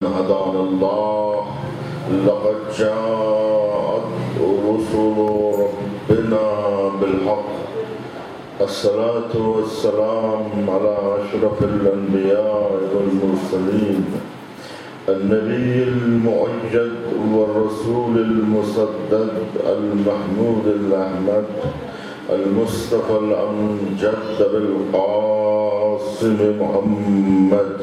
هدانا الله لقد جاءت رسل ربنا بالحق الصلاة والسلام على أشرف الأنبياء والمرسلين النبي المؤيد والرسول المسدد المحمود الأحمد المصطفى الأمجد بالقاسم محمد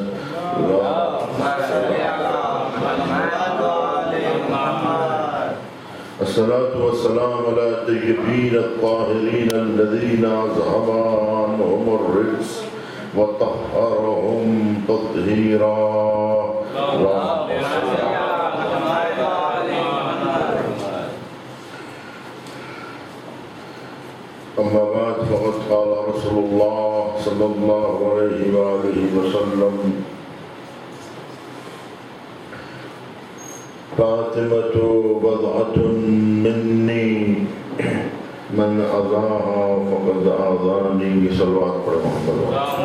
الصلاة والسلام على الطيبين الطاهرين الذين أذهب عنهم الرجس وطهرهم تطهيرا. أما بعد فقد قال رسول الله صلى الله عليه وآله وسلم فاطمة بضعة مني من أذاها فقد آذاني. صلوات پر محمد.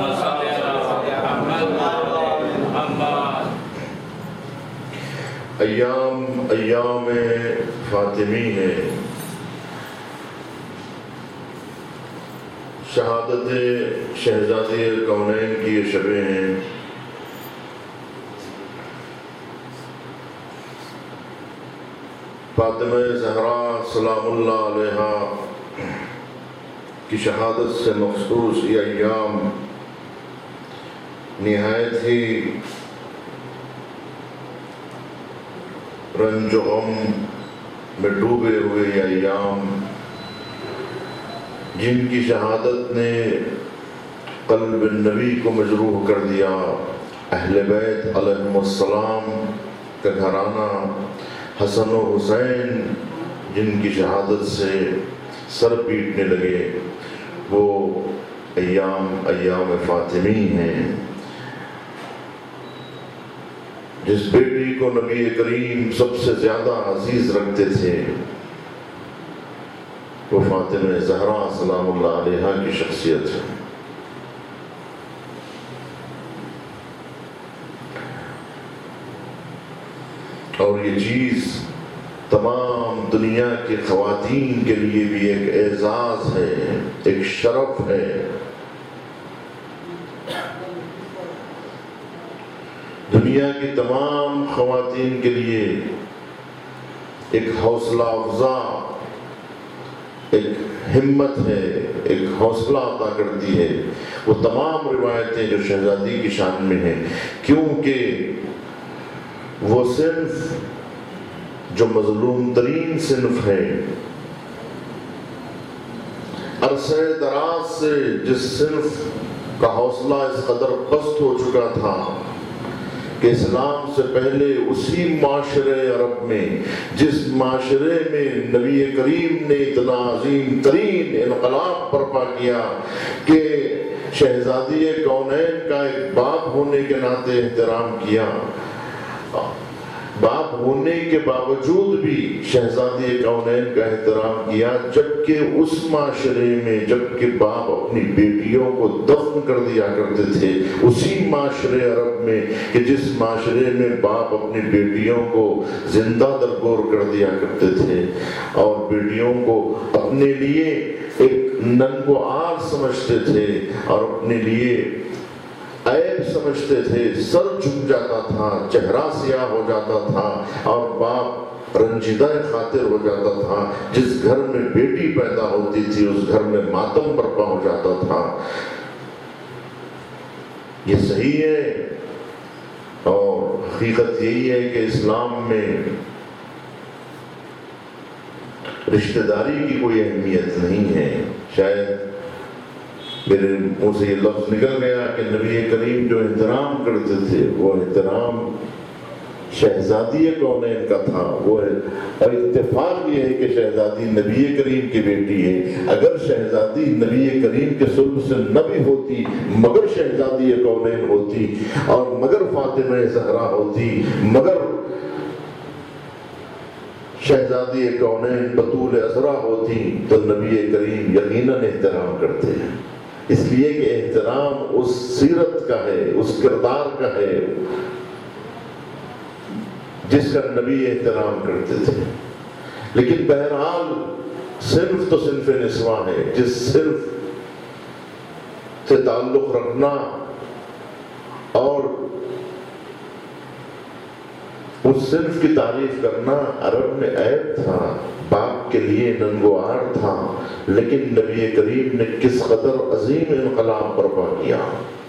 ایام فاطمی ہے. شہادت شہزادی کونین کی یہ شبیں ہیں. فاطمہ زہرا سلام اللہ علیہا کی شہادت سے مخصوص یہ ایام نہایت ہی رنج و غم میں ڈوبے ہوئے یہ ایام، جن کی شہادت نے قلب النبی کو مجروح کر دیا. اہل بیت علیہم السلام کا گھرانہ حسن و حسین جن کی شہادت سے سر پیٹنے لگے، وہ ایام فاطمی ہیں. جس بیٹی کو نبی کریم سب سے زیادہ عزیز رکھتے تھے وہ فاطمہ زہرا سلام اللہ علیہا کی شخصیت ہے. اور یہ چیز تمام دنیا کی خواتین کے لیے بھی ایک اعزاز ہے، ایک شرف ہے. دنیا کی تمام خواتین کے لیے ایک حوصلہ افزا، ایک ہمت ہے، ایک حوصلہ عطا کرتی ہے وہ تمام روایتیں جو شہزادی کی شان میں ہیں، کیونکہ وہ صنف جو مظلوم ترین صنف ہے، عرصہ دراز سے جس صنف کا حوصلہ اس قدر پست ہو چکا تھا کہ اسلام سے پہلے اسی معاشرے عرب میں، جس معاشرے میں نبی کریم نے اتنا عظیم ترین انقلاب برپا کیا کہ شہزادی کونین کا ایک باپ ہونے کے ناطے احترام کیا، باپ ہونے کے باوجود بھی شہزادی کونین کا احترام کیا، جبکہ اس معاشرے میں جبکہ باپ اپنی بیٹیوں کو دفن کر دیا کرتے تھے، اسی معاشرے عرب میں کہ جس معاشرے میں باپ اپنی بیٹیوں کو زندہ درگور کر دیا کرتے تھے اور بیٹیوں کو اپنے لیے ایک ننگ و آر سمجھتے تھے اور اپنے لیے عیب سمجھتے تھے، سر جھک جاتا تھا، چہرہ سیاہ ہو جاتا تھا اور باپ رنجیدہ خاطر ہو جاتا تھا. جس گھر میں بیٹی پیدا ہوتی تھی اس گھر میں ماتم برپا ہو جاتا تھا. یہ صحیح ہے اور حقیقت یہی ہے کہ اسلام میں رشتہ داری کی کوئی اہمیت نہیں ہے. شاید میرے منہ سے یہ لفظ نکل گیا کہ نبی کریم جو احترام کرتے تھے وہ احترام شہزادی کونین کا تھا. وہ اور اتفاق یہ ہے کہ شہزادی نبی کریم کی بیٹی ہے. اگر شہزادی نبی کریم کے صلب سے نہ بھی ہوتی مگر شہزادی کونین ہوتی اور مگر فاطمہ زہرا ہوتی، مگر شہزادی کونین بطول عذرا ہوتی تو نبی کریم یقیناً احترام کرتے ہیں. اس لیے کہ احترام اس سیرت کا ہے، اس کردار کا ہے. جس کا نبی احترام کرتے تھے. لیکن بہرحال صنف تو صنف نسواں ہے. جس صنف سے تعلق رکھنا اور اس صنف کی تعریف کرنا عرب میں عیب تھا، باپ کے لیے ننگوار تھا. لیکن نبی کریم نے کس قدر عظیم انقلاب برپا کیا.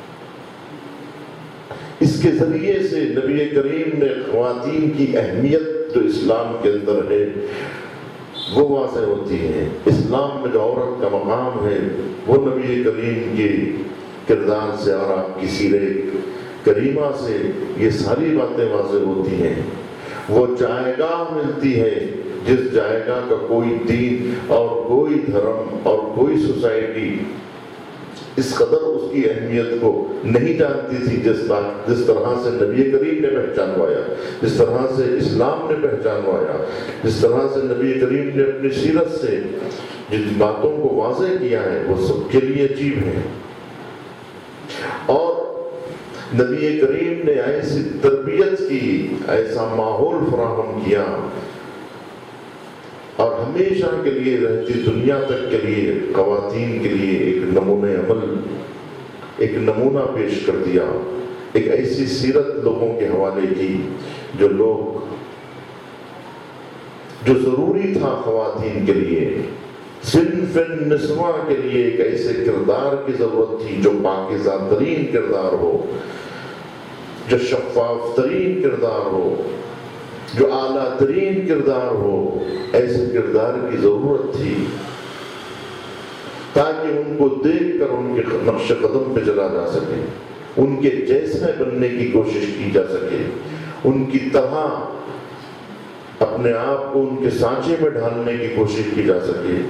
اس کے ذریعے سے نبی کریم نے خواتین کی اہمیت جو اسلام کے اندر ہے وہ واضح ہوتی ہے. اسلام میں جو عورت کا مقام ہے وہ نبی کریم کے کردار سے اور آپ کی سیرت کریمہ سے یہ ساری باتیں واضح ہوتی ہیں. وہ جائے گاہ ملتی ہے جس جائے گاہ کا کوئی دین اور کوئی دھرم اور کوئی سوسائٹی اس قدر اس کی اہمیت کو نہیں جانتی تھی جس طرح سے نبی کریم نے پہچانوایا، جس طرح سے اسلام نے پہچانوایا، جس طرح سے نبی کریم نے اپنی سیرت سے جن باتوں کو واضح کیا ہے وہ سب کے لیے عجیب ہے. اور نبی کریم نے ایسی تربیت کی، ایسا ماحول فراہم کیا اور ہمیشہ کے لیے رہتی دنیا تک کے لیے خواتین کے لیے ایک نمونہ عمل، ایک نمونہ پیش کر دیا. ایک ایسی سیرت لوگوں کے حوالے کی جو ضروری تھا خواتین کے لیے. صنف نسواں کے لیے ایک ایسے کردار کی ضرورت تھی جو پاکیزہ ترین کردار ہو، جو شفاف ترین کردار ہو، جو اعلیٰ ترین کردار ہو. ایسے کردار کی ضرورت تھی تاکہ ان کو دیکھ کر ان کے نقش قدم پہ چلا جا سکے، ان کے جیسے بننے کی کوشش کی جا سکے، ان کی طرح اپنے آپ کو ان کے سانچے میں ڈھالنے کی کوشش کی جا سکے.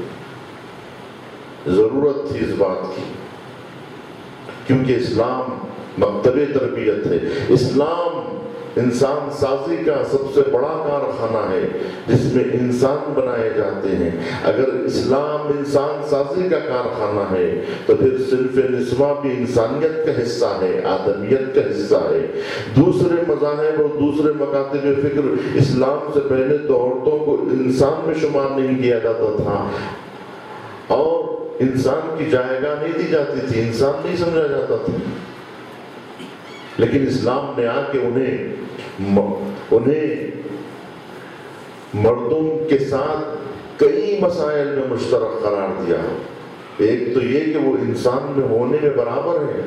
ضرورت تھی اس بات کی کیونکہ اسلام مکتب تربیت ہے. اسلام انسان سازی کا سب سے بڑا کارخانہ ہے جس میں انسان بنائے جاتے ہیں. اگر اسلام انسان سازی کا کارخانہ ہے تو پھر صنف نسواں بھی انسانیت کا حصہ ہے، آدمیت کا حصہ ہے. دوسرے مذاہب اور دوسرے مکاتب فکر اسلام سے پہلے تو عورتوں کو انسان میں شمار نہیں کیا جاتا تھا اور انسان کی جائے گاہ نہیں دی جاتی تھی، انسان نہیں سمجھا جاتا تھا. لیکن اسلام نے آ کے انہیں مردوں کے ساتھ کئی مسائل میں مشترک قرار دیا. ایک تو یہ کہ وہ انسان میں ہونے میں برابر ہیں.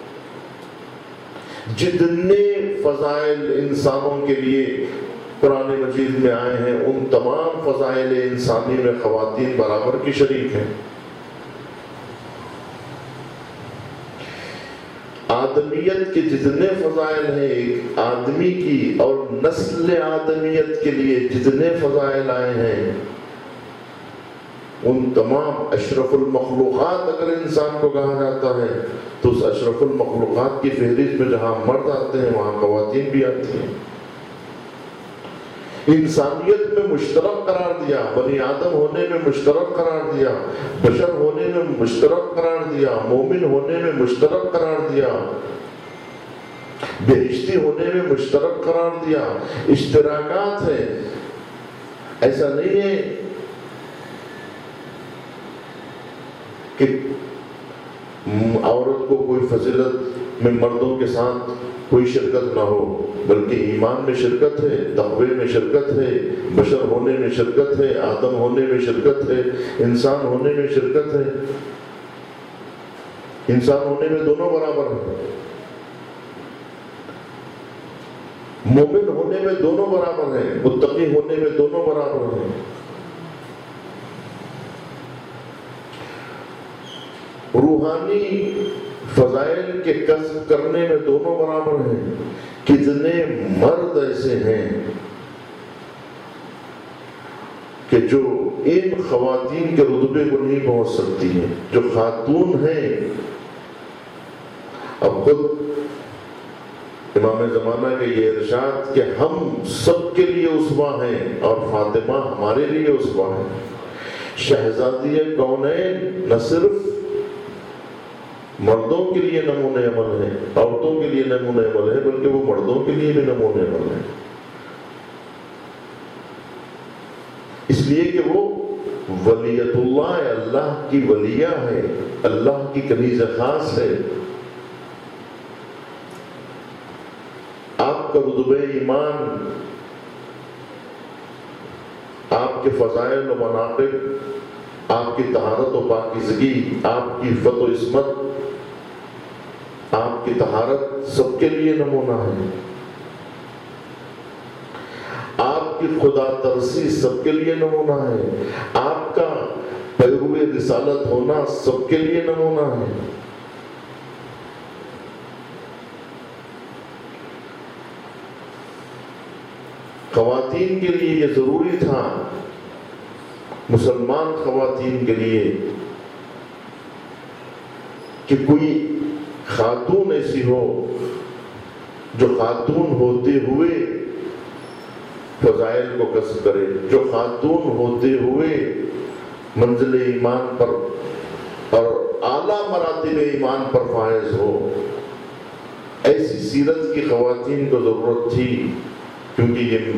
جتنے فضائل انسانوں کے لیے قرآن مجید میں آئے ہیں ان تمام فضائل انسانی میں خواتین برابر کی شریک ہیں. آدمیت کے جتنے فضائل ہیں ایک آدمی کی اور نسل آدمیت کے لیے جتنے فضائل آئے ہیں ان تمام اشرف المخلوقات اگر انسان کو کہا جاتا ہے تو اس اشرف المخلوقات کی فہرست میں جہاں مرد آتے ہیں وہاں خواتین بھی آتی ہیں. انسانیت میں مشترک قرار دیا، بنی آدم ہونے میں مشترک قرار دیا، بشر ہونے میں مشترک قرار دیا، مومن ہونے میں مشترک قرار دیا، بہشتی ہونے میں مشترک قرار دیا. اشتراکات ہیں. ایسا نہیں ہے کہ عورت کو کوئی فضیلت میں مردوں کے ساتھ کوئی شرکت نہ ہو، بلکہ ایمان میں شرکت ہے، تقوی میں شرکت ہے، بشر ہونے میں شرکت ہے، آدم ہونے میں شرکت ہے، انسان ہونے میں شرکت ہے. انسان ہونے میں دونوں برابر ہیں، مومن ہونے میں دونوں برابر ہیں، متقی ہونے میں دونوں برابر ہیں. روحانی فضائل کے کسب کرنے میں دونوں برابر ہیں. کتنے مرد ایسے ہیں کہ جو ان خواتین کے رتبے کو نہیں پہنچ سکتی ہیں، جو خاتون ہیں. اب خود امام زمانہ کے یہ ارشاد کہ ہم سب کے لیے اسوہ ہیں اور فاطمہ ہمارے لیے اسوہ ہیں. شہزادی کونین نہ صرف مردوں کے لیے نمونہ عمل ہے، عورتوں کے لیے نمونہ عمل ہے، بلکہ وہ مردوں کے لیے بھی نمونہ عمل ہے. اس لیے کہ وہ ولیت اللہ ہے، اللہ کی ولیہ ہے، اللہ کی کنیز خاص ہے۔ آپ کا رتبہ ایمان، آپ کے فضائل و مناقب، آپ کی طہارت و پاکیزگی، آپ کی عفت و عصمت، آپ کی طہارت سب کے لیے نمونہ ہے۔ آپ کی خدا ترسی سب کے لیے نمونہ ہے۔ آپ کا پیرو رسالت ہونا سب کے لیے نمونہ ہے۔ خواتین کے لیے یہ ضروری تھا، مسلمان خواتین کے لیے، کہ کوئی خاتون ایسی ہو جو خاتون ہوتے ہوئے فضائل کو کسب کرے، جو خاتون ہوتے ہوئے منزل ایمان پر اور اعلیٰ مراتب ایمان پر فائز ہو۔ ایسی سیرت کی خواتین کو ضرورت تھی، کیونکہ یہ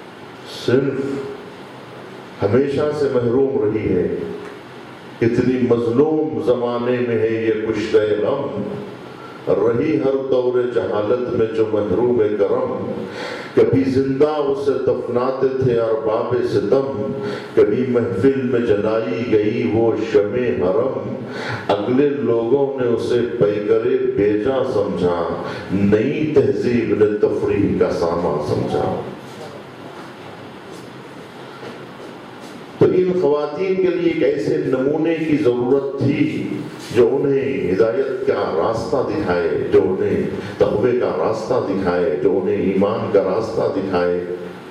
صرف ہمیشہ سے محروم رہی ہے۔ اتنی مظلوم زمانے میں ہے یہ کشتہ غم، رہی ہر دور جہالت میں جو محروم کرم۔ کبھی زندہ اسے دفناتے تھے ارباب ستم، کبھی محفل میں جلائی گئی وہ شمع حرم۔ اگلے لوگوں نے اسے پیکرے بیجا سمجھا، نئی تہذیب نے تفریح کا سامان سمجھا۔ تو ان خواتین کے لیے ایک ایسے نمونے کی ضرورت تھی جو انہیں ہدایت کا راستہ دکھائے، جو انہیں تقوی کا راستہ دکھائے، جو انہیں ایمان کا راستہ دکھائے،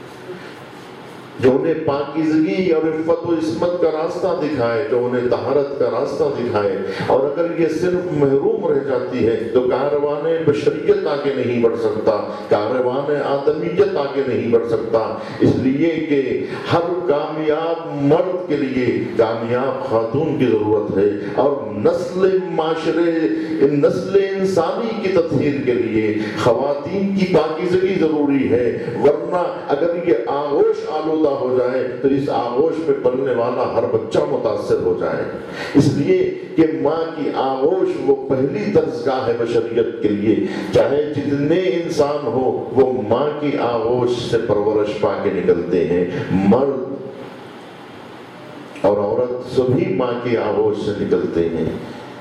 جو انہیں پاکیزگی اور عفت و عصمت کا راستہ دکھائے، جو انہیں طہارت کا راستہ دکھائے۔ اور اگر یہ صرف محروم رہ جاتی ہے تو کاروان بشریت آگے نہیں بڑھ سکتا، کاروان آدمیت آگے نہیں بڑھ سکتا۔ اس لیے کہ ہر کامیاب مرد کے لیے کامیاب خاتون کی ضرورت ہے، اور نسل معاشرے، نسل انسانی کی تطہیر کے لیے خواتین کی پاکیزگی ضروری ہے۔ ورنہ اگر یہ آغوش آلودہ ہو جائے تو اس آغوش پہ پلنے والا ہر بچہ متاثر ہو جائے۔ اس لیے کہ ماں کی آغوش وہ پہلی درسگاہ ہے بشریت کے لیے۔ چاہے جتنے انسان ہو وہ ماں کی آغوش سے پرورش پا کے نکلتے ہیں۔ مرد اور عورت سبھی ماں کی آغوش سے نکلتے ہیں۔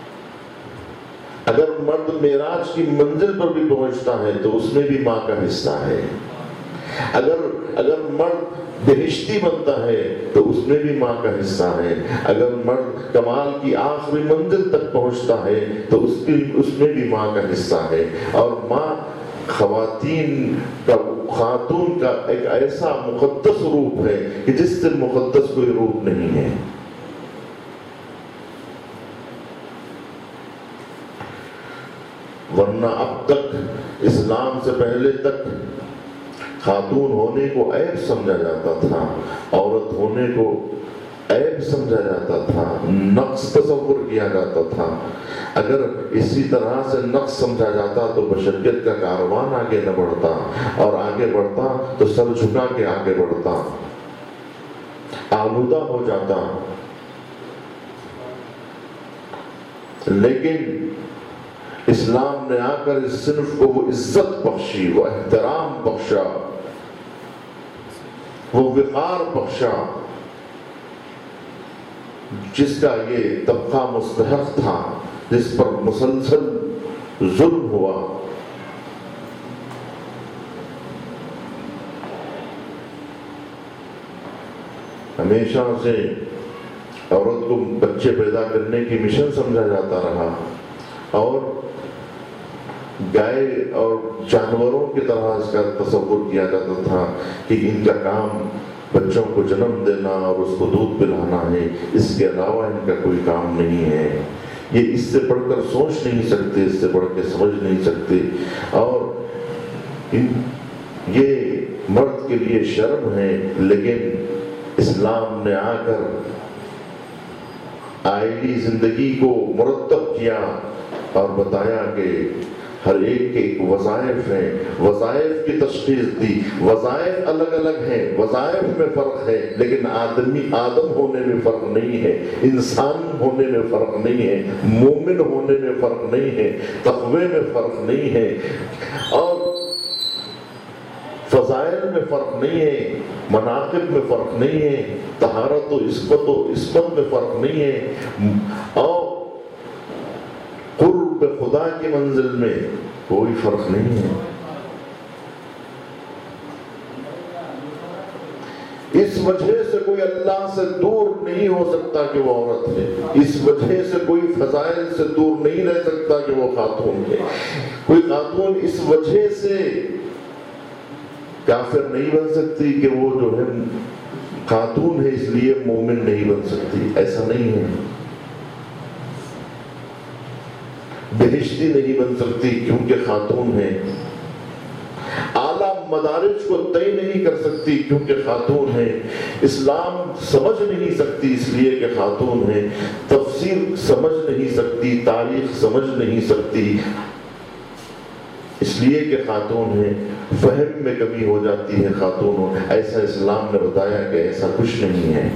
اگر مرد معراج کی منزل پر بھی پہنچتا ہے تو اس میں بھی ماں کا حصہ ہے۔ اگر مرد بہشتی بنتا ہے تو اس میں بھی ماں کا حصہ ہے۔ اگر مرد کمال کی آخری منزل تک پہنچتا ہے تو اس میں بھی ماں کا حصہ ہے۔ اور ماں خاتون کا ایک ایسا مقدس روپ ہے کہ جس سے مقدس کوئی روپ نہیں ہے۔ ورنہ اب تک اسلام سے پہلے تک خاتون ہونے کو عیب سمجھا جاتا تھا، عورت ہونے کو عیب سمجھا جاتا تھا، نقص تصور کیا جاتا تھا۔ اگر اسی طرح سے نقص سمجھا جاتا تو بشریت کا کاروان آگے نہ بڑھتا، اور آگے بڑھتا تو سر جھکا کے آگے بڑھتا، آلودہ ہو جاتا۔ لیکن اسلام نے آ کر اس صنف کو وہ عزت بخشی، وہ احترام بخشا، وہ وقار بخشا جس کا یہ طبقہ مستحق تھا، جس پر مسلسل ظلم ہوا۔ ہمیشہ سے عورت کو بچے پیدا کرنے کی مشن سمجھا جاتا رہا، اور گائے اور جانوروں کی طرح اس کا تصور کیا جاتا تھا کہ ان کا کام بچوں کو جنم دینا اور اس کو دودھ پلانا ہے، اس کے علاوہ ان کا کوئی کام نہیں ہے۔ یہ اس سے بڑھ کر سوچ نہیں سکتے، اس سے بڑھ کے سمجھ نہیں سکتے، اور یہ مرد کے لیے شرم ہے۔ لیکن اسلام نے آ کر آئلی زندگی کو مرتب کیا اور بتایا کہ ہر ایک کے ایک وظائف ہیں، وظائف کی تشخیص دی۔ وظائف الگ الگ ہیں، وظائف میں فرق ہے، لیکن آدم ہونے میں فرق نہیں ہے، انسان ہونے میں فرق نہیں ہے، مومن ہونے میں فرق نہیں ہے، تقوی میں فرق نہیں ہے، اور فضائل میں فرق نہیں ہے، مناقب میں فرق نہیں ہے، طہارت و عصمت میں فرق نہیں ہے، اور قرب خدا کی منزل میں کوئی فرق نہیں ہے۔ اس وجہ سے کوئی اللہ سے دور نہیں ہو سکتا کہ وہ عورت ہے، اس وجہ سے کوئی فضائل سے دور نہیں رہ سکتا کہ وہ خاتون ہے۔ کوئی خاتون اس وجہ سے کافر نہیں بن سکتی کہ وہ جو ہے خاتون ہے اس لیے مومن نہیں بن سکتی، ایسا نہیں ہے۔ بہشتی نہیں بن سکتی کیونکہ خاتون ہے، اعلیٰ مدارج کو طے نہیں کر سکتی کیونکہ خاتون ہے، اسلام سمجھ نہیں سکتی اس لیے کہ خاتون ہے، تفسیر سمجھ نہیں سکتی، تاریخ سمجھ نہیں سکتی اس لیے کہ خاتون ہے، فہم میں کمی ہو جاتی ہے خاتون ہو۔ ایسا اسلام نے بتایا کہ ایسا کچھ نہیں ہے۔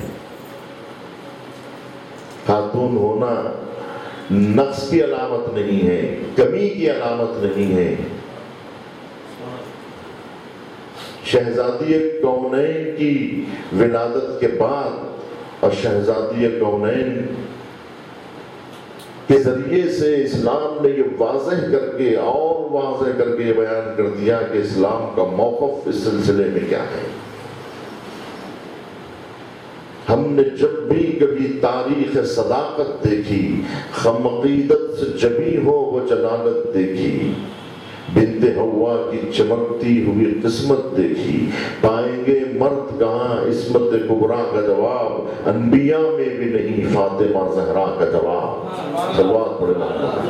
خاتون ہونا نقص کی علامت نہیں ہے، کمی کی علامت نہیں ہے۔ شہزادی کونین کی ولادت کے بعد اور شہزادی کونین کے ذریعے سے اسلام نے یہ واضح کر کے اور واضح کر کے یہ بیان کر دیا کہ اسلام کا موقف اس سلسلے میں کیا ہے۔ ہم نے جب بھی کبھی تاریخ صداقت دیکھی، خم عقیدت سے جبی ہو وہ جلالت دیکھی، بنت حوا کی چمکتی ہوئی قسمت دیکھی، پائیں گے مرد کہاں عصمت کبریٰ کا جواب، انبیاء میں بھی نہیں فاطمہ زہرا کا جواب۔ صلوات پڑھے محمد۔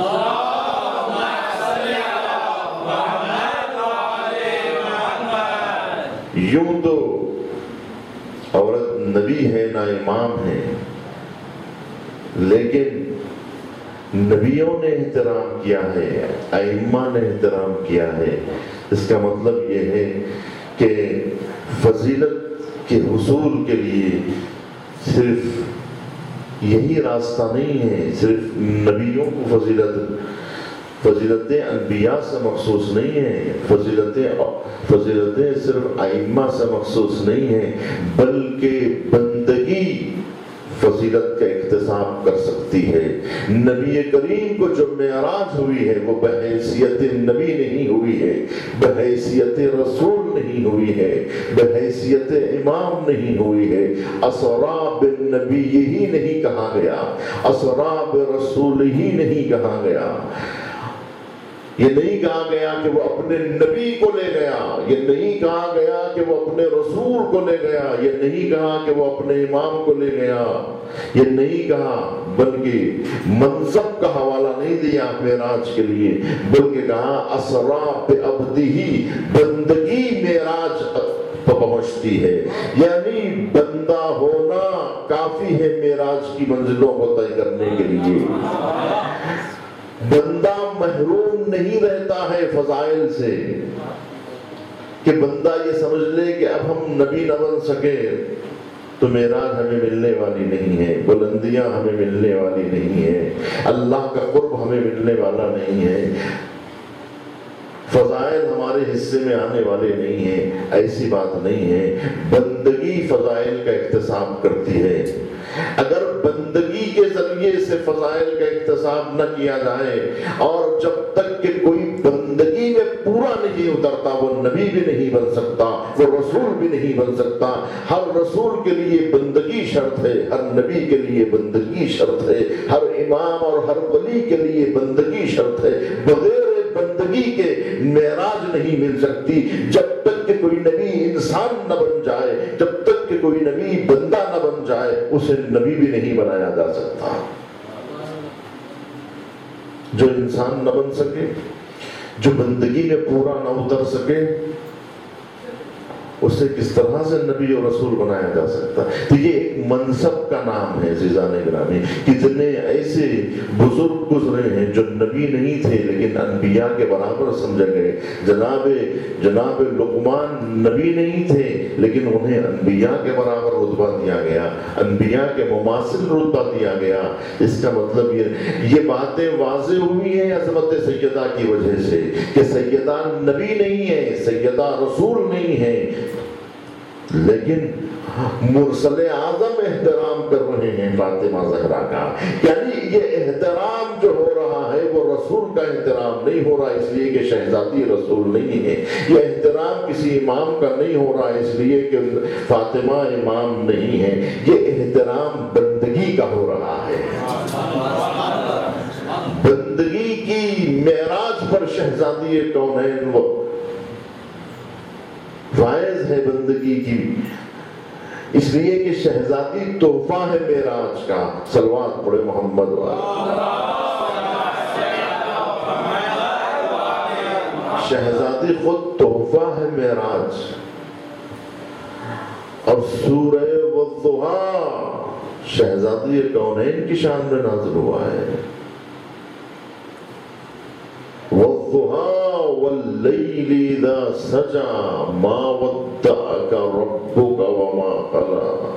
یوں تو عورت نبی ہے نہ امام ہے، لیکن نبیوں نے احترام کیا ہے، ائمہ نے احترام کیا ہے۔ اس کا مطلب یہ ہے کہ فضیلت کے حصول کے لیے صرف یہی راستہ نہیں ہے، صرف نبیوں کو فضیلتیں انبیاء سے مخصوص نہیں ہیں، فضیلتیں صرف ائمہ سے مخصوص نہیں ہیں، بلکہ بندگی فضیلت کا اکتساب کر سکتی ہے۔ نبی کریم کو جو معراج ہوئی ہے وہ بحیثیت نبی نہیں ہوئی ہے، بحیثیت رسول نہیں ہوئی ہے، بحیثیت امام نہیں ہوئی ہے۔ اسرا بالنبی ہی نہیں کہا گیا، اسرا برسول ہی نہیں کہا گیا۔ یہ نہیں کہا گیا کہ وہ اپنے نبی کو لے گیا، یہ نہیں کہا گیا کہ وہ اپنے رسول کو لے گیا، یہ نہیں کہا کہ وہ اپنے امام کو لے گیا، یہ نہیں کہا، بلکہ منصب کا حوالہ نہیں دیا معراج کے لیے، بلکہ کہا اسرا بعبدہ، بندگی معراج پہنچتی ہے، یعنی بندہ ہونا کافی ہے معراج کی منزلوں کو طے کرنے کے لیے۔ بندہ محروم نہیں رہتا ہے فضائل سے، کہ بندہ یہ سمجھ لے کہ اب ہم نبی نہ بن سکے تو معراج ہمیں ملنے والی نہیں ہے، بلندیاں ہمیں ملنے والی نہیں ہے، اللہ کا قرب ہمیں ملنے والا نہیں ہے، فضائل ہمارے حصے میں آنے والے نہیں ہیں۔ ایسی بات نہیں ہے، بندگی فضائل کا اکتساب کرتی ہے۔ اگر بندگی کے ذریعے سے فضائل کا اکتساب نہ کیا جائے، اور جب تک کہ کوئی بندگی میں پورا نہیں اترتا، وہ نبی بھی نہیں بن سکتا، وہ رسول بھی نہیں بن سکتا۔ ہر رسول کے لیے بندگی شرط ہے، ہر نبی کے لیے بندگی شرط ہے، ہر امام اور ہر ولی کے لیے بندگی شرط ہے۔ بغیر بندگی کے معراج نہیں مل سکتی۔ جب تک کہ کوئی نبی انسان نہ بن جائے، جب تک کہ کوئی نبی بندہ نہ بن جائے، اسے نبی بھی نہیں بنایا جا سکتا۔ جو انسان نہ بن سکے، جو بندگی میں پورا نہ اتر سکے، اسے کس طرح سے نبی اور رسول بنایا جا سکتا؟ تو یہ ایک منصب کا نام ہے عزیزان گرامی. کتنے ایسے بزرگ گزرے ہیں جو نبی نہیں تھے لیکن انبیاء کے برابر سمجھے گئے. جناب لقمان نبی نہیں تھے لیکن انہیں انبیاء کے برابر رتبہ دیا گیا, انبیاء کے مماثل رتبہ دیا گیا. اس کا مطلب یہ باتیں واضح ہوئی ہیں عظمت سیدہ کی وجہ سے کہ سیدہ نبی نہیں ہے, سیدہ رسول نہیں ہے, لیکن مرسل اعظم احترام کر رہے ہیں فاطمہ زہرا کا. یعنی یہ احترام جو ہو رہا ہے وہ رسول کا احترام نہیں ہو رہا اس لیے کہ شہزادی رسول نہیں ہے. یہ احترام کسی امام کا نہیں ہو رہا اس لیے کہ فاطمہ امام نہیں ہے. یہ احترام بندگی کا ہو رہا ہے. بندگی کی معراج پر شہزادی کونین وہ فائز ہے بندگی کی, اس لیے کہ شہزادی تحفہ ہے معراج کا. صلوات پڑھے محمد والا. شہزادی خود تحفہ ہے معراج. اور سورہ والضحیٰ شہزادی کونین کی شان میں نازل ہوا ہے. والضحیٰ واللیل اذا سجى ما ودعك ربك وما قلى.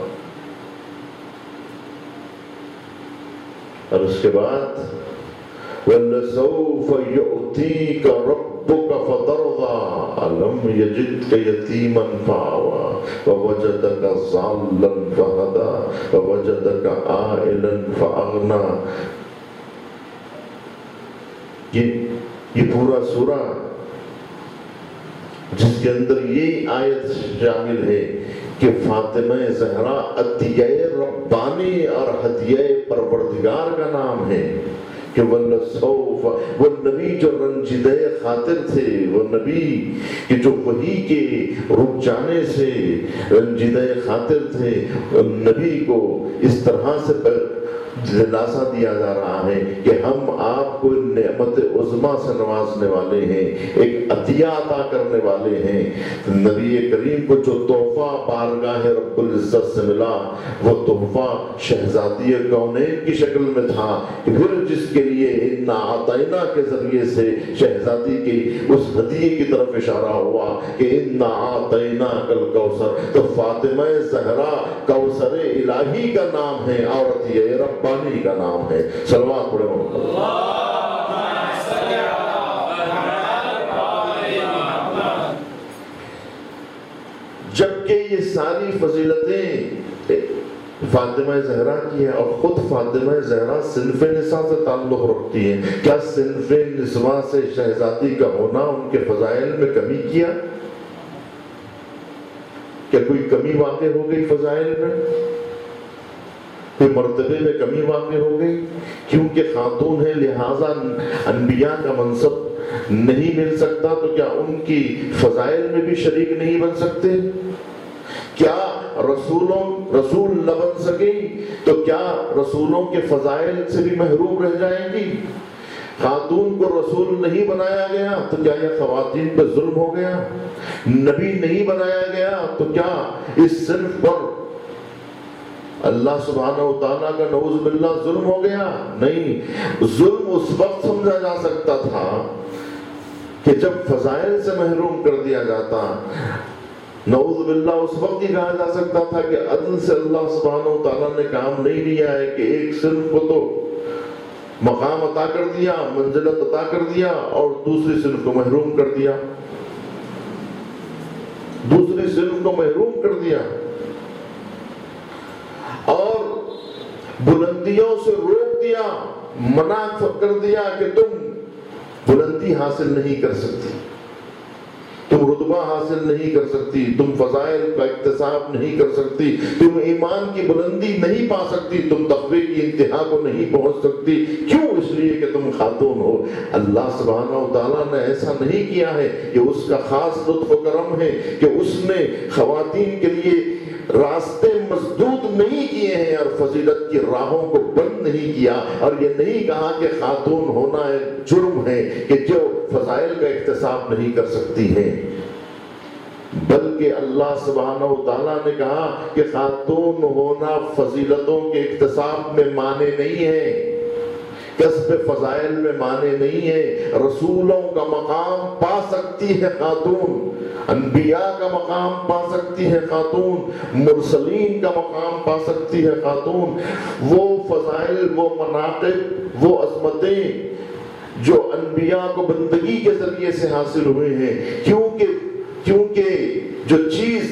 اور اس کے بعد وَلَسَوْفَ يُعْتِيكَ رَبُّكَ فَتَرْضَىٰ أَلَمْ يَجِدْكَ يَتِيمًا فَآوَىٰ وَوَجَدَكَ ضَالًّا فَهَدَىٰ وَوَجَدَكَ عَائِلًا فَأَغْنَىٰ. یہ پورا سورہ جس کے اندر یہ آیت شامل ہے کہ فاطمہ زہرا عطیہ ربانی اور ہدیہ پروردگار کا نام ہے. کہ والسوف, وہ نبی جو رنجیدہ خاطر تھے, وہ نبی کہ جو وحی کے رک جانے سے رنجیدہ خاطر تھے, نبی کو اس طرح سے دلاسا دیا جا رہا ہے کہ ہم آپ کو نعمت عظمیٰ سے نوازنے والے ہیں, ایک عطیہ عطا کرنے والے ہیں. نبی کریم کو جو تحفہ بارگاہ رب العزت سے ملا وہ تحفہ شہزادی کونین کی شکل میں تھا. پھر جس کے لیے انا اعطینا کے ذریعے سے شہزادی کی اس ہدیے کی طرف اشارہ ہوا کہ انا اعطینا کل کوثر, تو فاطمہ زہرا کوثر الہی کا نام ہے اور عطیہ ربانی کا نام ہے. صلوات پڑھے محمد. جبکہ یہ ساری فضیلتیں فاطمہ زہرا کی ہے اور خود فاطمہ زہرا صنف نساء سے تعلق رکھتی ہیں. کیا صنف نساء سے شہزادی کا ہونا ان کے فضائل میں کمی کیا؟ کیا کوئی کمی واقع ہو گئی فضائل میں؟ کوئی مرتبے میں کمی واقع ہو گئی؟ کیونکہ خاتون ہے لہٰذا انبیاء کا منصب نہیں مل سکتا, تو کیا ان کی فضائل میں بھی شریک نہیں بن سکتے؟ کیا رسول نہ بن سکیں تو کیا رسولوں کے فضائل سے بھی محروم رہ جائیں گی؟ خاتون کو رسول نہیں بنایا گیا تو کیا یہ خواتین پہ ظلم ہو گیا؟ نبی نہیں بنایا گیا تو کیا اس صنف پر اللہ سبحانہ و تعالیٰ کا نعوذ باللہ ظلم ہو گیا؟ نہیں. ظلم اس وقت سمجھا جا سکتا تھا کہ جب فضائل سے محروم کر دیا جاتا. نعوذ باللہ اس وقت ہی کہا جا سکتا تھا کہ عدل سے اللہ سبحانہ و تعالیٰ نے کام نہیں لیا ہے کہ ایک صنف کو تو مقام عطا کر دیا, منزلت عطا کر دیا اور دوسری صنف کو محروم کر دیا, دوسری صنف کو محروم کر دیا اور بلندیوں سے روک دیا, منع کر دیا کہ تم بلندی حاصل نہیں کر سکتی, تم رتبہ حاصل نہیں کر سکتی, تم فضائل کا اکتساب نہیں کر سکتی, تم ایمان کی بلندی نہیں پا سکتی, تم تقوی کی انتہا کو نہیں پہنچ سکتی. کیوں؟ اس لیے کہ تم خاتون ہو. اللہ سبحانہ و تعالیٰ نے ایسا نہیں کیا ہے, کہ اس کا خاص لطف و کرم ہے کہ اس نے خواتین کے لیے راستے مسدود نہیں کیے ہیں اور فضیلت کی راہوں کو بند نہیں کیا, اور یہ نہیں کہا کہ خاتون ہونا ایک جرم ہے کہ جو فضائل کا اکتساب نہیں کر سکتی ہے. بلکہ اللہ سبحانہ و تعالیٰ نے کہا کہ خاتون ہونا فضیلتوں کے اکتساب میں مانے نہیں ہے، کسب فضائل میں مانے نہیں ہے۔ رسولوں کا مقام پا سکتی ہے خاتون، انبیاء کا مقام پا سکتی ہے خاتون، مرسلین کا مقام پا سکتی ہے خاتون۔ وہ فضائل، وہ مناقب، وہ عظمتیں جو انبیاء کو بندگی کے ذریعے سے حاصل ہوئے ہیں، کیونکہ جو چیز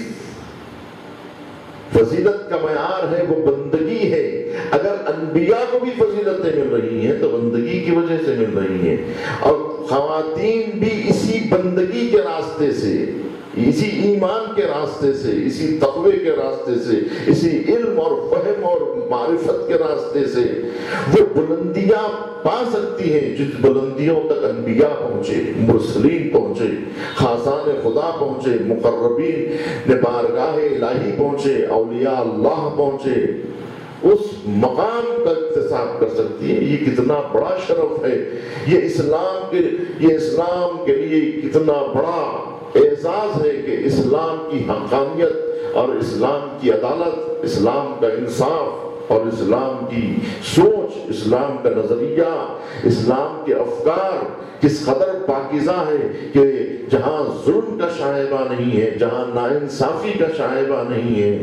فضیلت کا معیار ہے وہ بندگی ہے۔ اگر انبیاء کو بھی فضیلتیں مل رہی ہیں تو بندگی کی وجہ سے مل رہی ہیں، اور خواتین بھی اسی بندگی کے راستے سے، اسی ایمان کے راستے سے، اسی تقوی کے راستے سے، اسی علم اور فہم اور معرفت کے راستے سے وہ بلندیاں پا سکتی ہیں جس بلندیوں تک انبیاء پہنچے، مرسلین پہنچے، خاصان خدا پہنچے، مقربین نے بارگاہ الہی پہنچے، اولیاء اللہ پہنچے، اس مقام کا اکتساب کر سکتی ہے۔ یہ کتنا بڑا شرف ہے، یہ اسلام کے لیے کتنا بڑا اعزاز ہے کہ اسلام کی حقانیت اور اسلام کی عدالت، اسلام کا انصاف اور اسلام کی سوچ، اسلام کا نظریہ، اسلام کے افکار کس قدر پاکیزہ ہے کہ جہاں ظلم کا شائبہ نہیں ہے، جہاں ناانصافی کا شائبہ نہیں ہے،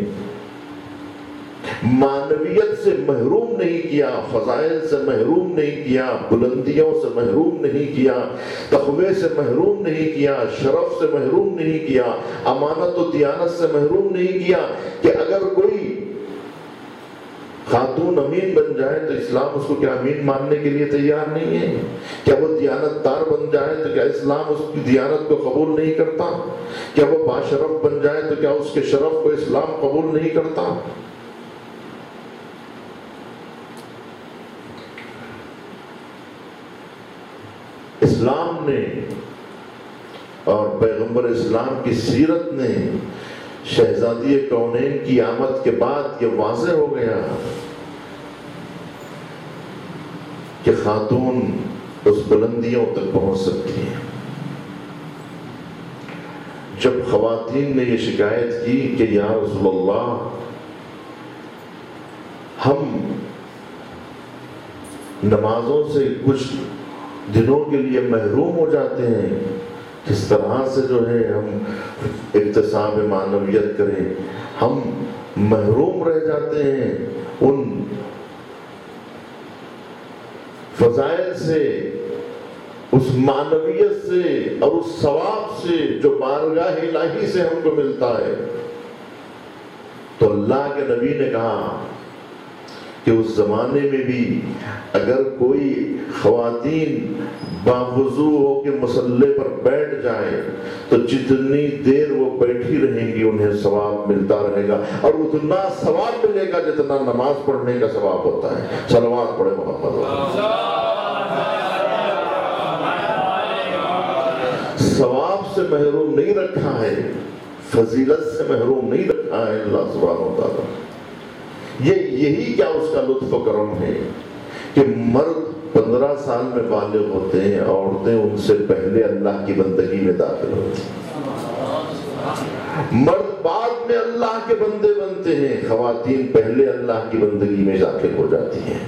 معنویت سے محروم نہیں کیا، فضائل سے محروم نہیں کیا، بلندیوں سے محروم نہیں کیا، تقوی سے محروم نہیں کیا، شرف سے محروم نہیں کیا، امانت و دیانت سے محروم نہیں کیا کہ اگر کوئی خاتون امین بن جائے تو اسلام اس کو کیا امین ماننے کے لیے تیار نہیں ہے؟ کیا وہ دیانت دار بن جائے تو کیا اسلام اس کی دیانت کو قبول نہیں کرتا؟ کیا وہ باشرف بن جائے تو کیا اس کے شرف کو اسلام قبول نہیں کرتا؟ اسلام نے اور پیغمبر اسلام کی سیرت نے شہزادی کونین کی آمد کے بعد یہ واضح ہو گیا کہ خاتون اس بلندیوں تک پہنچ سکتی ہیں۔ جب خواتین نے یہ شکایت کی کہ یا رسول اللہ، ہم نمازوں سے کچھ دنوں کے لیے محروم ہو جاتے ہیں، کس طرح سے جو ہے ہم اکتساب معنویت کریں، ہم محروم رہ جاتے ہیں ان فضائل سے، اس معنویت سے اور اس ثواب سے جو بارگاہ الہی سے ہم کو ملتا ہے۔ تو اللہ کے نبی نے کہا کہ اس زمانے میں بھی اگر کوئی خواتین باوضو ہو کے مصلی پر بیٹھ جائے تو جتنی دیر وہ بیٹھی رہیں گی انہیں ثواب ملتا رہے گا، اور اتنا ثواب ملے گا جتنا نماز پڑھنے کا ثواب ہوتا ہے۔ صلوات پڑھے محمد۔ ثواب سے محروم نہیں رکھا ہے، فضیلت سے محروم نہیں رکھا ہے اللہ سبحانہ و تعالیٰ۔ یہی کیا اس کا لطف و کرم ہے کہ مرد 15 سال میں بالغ ہوتے ہیں، عورتیں ان سے پہلے اللہ کی بندگی میں داخل ہوتی ہیں۔ مرد بعد میں اللہ کے بندے بنتے ہیں، خواتین پہلے اللہ کی بندگی میں داخل ہو جاتی ہیں۔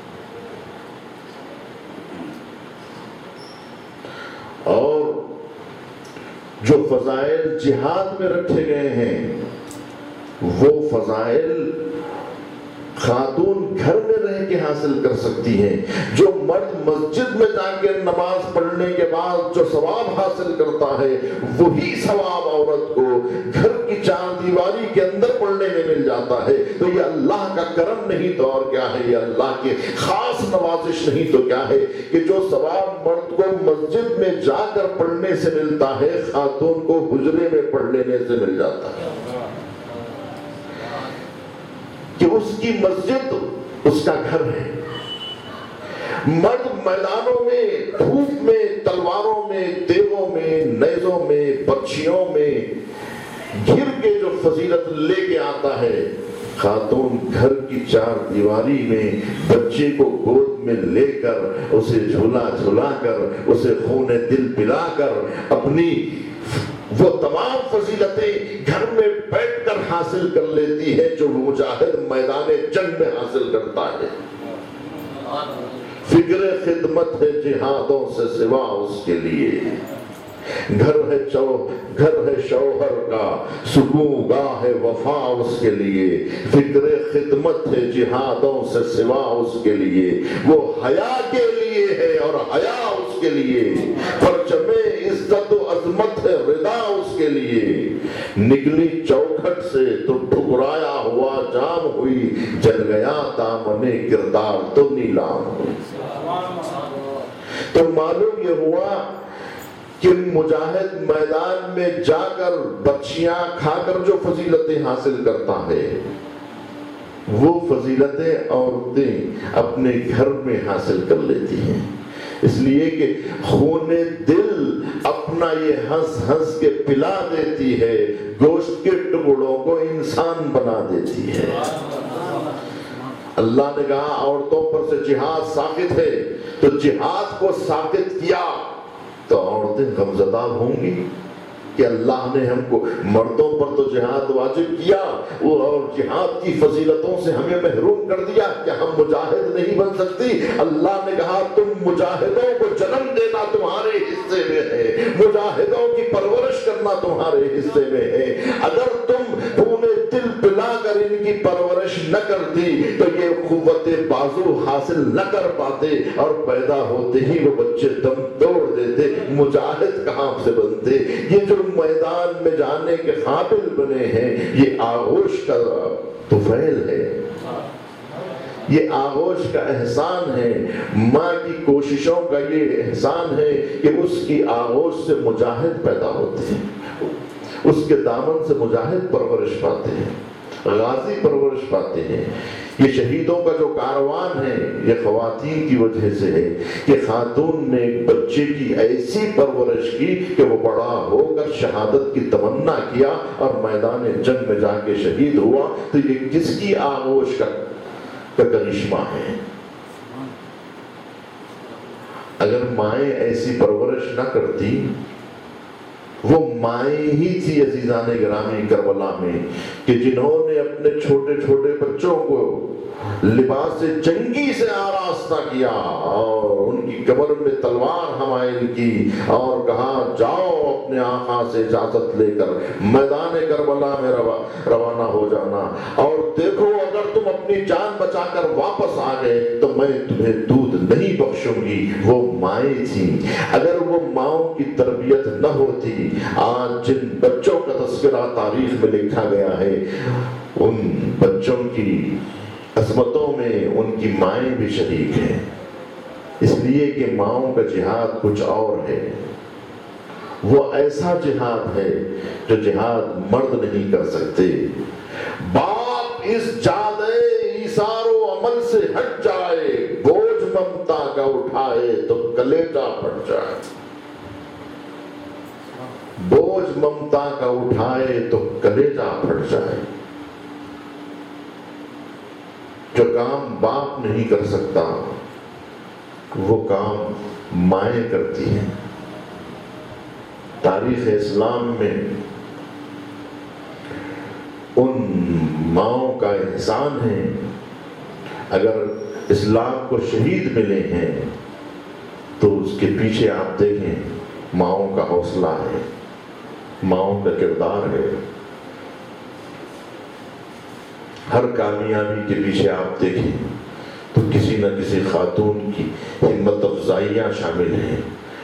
اور جو فضائل جہاد میں رکھے گئے ہیں وہ فضائل خاتون گھر میں رہ کے حاصل کر سکتی ہیں۔ جو مرد مسجد میں جا کے نماز پڑھنے کے بعد جو ثواب حاصل کرتا ہے وہی ثواب عورت کو گھر کی چار دیواری کے اندر پڑھنے میں مل جاتا ہے۔ تو یہ اللہ کا کرم نہیں تو اور کیا ہے، یہ اللہ کے خاص نوازش نہیں تو کیا ہے کہ جو ثواب مرد کو مسجد میں جا کر پڑھنے سے ملتا ہے خاتون کو حجرے میں پڑھ لینے سے مل جاتا ہے، کہ اس کی مسجد اس کا گھر ہے۔ مرد میدانوں میں، دھوپ میں، تلواروں میں، تیغوں میں، نیزوں میں، پرچیوں میں گر کے جو فضیلت لے کے آتا ہے، خاتون گھر کی چار دیواری میں بچے کو گود میں لے کر، اسے جھولا جھولا کر، اسے خون دل پلا کر، اپنی وہ تمام فضیلتیں گھر میں بیٹھ کر حاصل کر لیتی ہے جو مجاہد میدان جنگ میں حاصل کرتا ہے۔ فکر خدمت ہے جہادوں سے سوا اس کے لیے، گھر ہے شوہر کا سکون گاہ وفا اس کے لیے، فکر خدمت ہے جہادوں سے سوا اس کے لیے، وہ حیا کے لیے ہے اور حیا اس کے لیے، پرچم عزت و عظمت ہے رضا اس کے لیے، نکلی چوکھٹ سے تو ٹھکرایا ہوا جام ہوئی، جل گیا دامن کردار تو نیلام ہوئی۔ تو معلوم یہ ہوا کہ مجاہد میدان میں جا کر بچیاں کھا کر جو فضیلتیں حاصل کرتا ہے وہ فضیلتیں عورتیں اپنے گھر میں حاصل کر لیتی ہیں، اس لیے کہ خون دل اپنا یہ ہنس ہنس کے پلا دیتی ہے، گوشت کے ٹکڑوں کو انسان بنا دیتی ہے۔ اللہ نے کہا عورتوں پر سے جہاد ساقط ہے، تو جہاد کو ساقط کیا تو عورتیں غمزدہ ہوں گی کہ اللہ نے ہم کو مردوں پر تو جہاد واجب کیا اور جہاد کی فضیلتوں سے ہمیں محروم کر دیا کہ ہم مجاہد نہیں بن سکتی۔ اللہ نے کہا تم مجاہدوں کو جنم دینا تمہارے حصے میں ہے، مجاہدوں کی پرورش کرنا تمہارے حصے میں ہے، اگر تم پونے دل پلا کر ان کی پرورش نہ کرتی تو یہ قوت بازو حاصل نہ کر پاتے اور پیدا ہوتے ہی وہ بچے دم توڑ دیتے، مجاہد کہاں سے بنتے۔ یہ جو میدان میں جانے کے قابل بنے ہیں یہ آغوش کا طفیل ہے، یہ آغوش کا احسان ہے، ماں کی کوششوں کا یہ احسان ہے کہ اس کی آغوش سے مجاہد پیدا ہوتے ہیں، اس کے دامن سے مجاہد پرورش پاتے ہیں، غازی پرورش پاتے ہیں۔ یہ شہیدوں کا جو کاروان ہے یہ خواتین کی وجہ سے ہے کہ خاتون نے ایک بچے کی ایسی پرورش کی کہ وہ بڑا ہو کر شہادت کی تمنا کیا اور میدان جنگ میں جا کے شہید ہوا، تو یہ کس کی آغوش کا کرشمہ ہے۔ اگر مائیں ایسی پرورش نہ کرتی، وہ مائیں ہی تھی عزیزان گرامی کربلا میں کہ جنہوں نے اپنے چھوٹے چھوٹے بچوں کو لباس جنگی سے آراستہ کیا اور ان کی کمر میں تلوار حمائل کی اور کہا جاؤ اپنے آقا سے اجازت لے کر میدان کربلا میں روانہ ہو جانا، اور دیکھو اگر تم اپنی جان بچا کر واپس آ گئے تو میں تمہیں دودھ نہیں بخشوں گی۔ وہ مائیں تھیں، اگر وہ ماؤں کی تربیت نہ ہوتی، آج جن بچوں کا تذکرہ تاریخ میں لکھا گیا ہے ان بچوں کی عظمتوں میں ان کی مائیں بھی شریک ہیں، اس لیے کہ ماؤں کا جہاد کچھ اور ہے، وہ ایسا جہاد ہے جو جہاد مرد نہیں کر سکتے۔ باپ اس جادے ایثار و عمل سے ہٹ جائے، بوجھ ممتا کا اٹھائے تو کلیجہ پھٹ جائے، بوجھ ممتا کا اٹھائے تو کلیجہ پھٹ جائے۔ جو کام باپ نہیں کر سکتا وہ کام مائیں کرتی ہیں۔ تاریخ اسلام میں ان ماؤں کا احسان ہے، اگر اسلام کو شہید ملے ہیں تو اس کے پیچھے آپ دیکھیں ماؤں کا حوصلہ ہے، ماؤں کا کردار ہے۔ ہر کامیابی کے پیچھے آپ دیکھیں تو کسی نہ کسی خاتون کی ہمت افزائیاں شامل ہیں،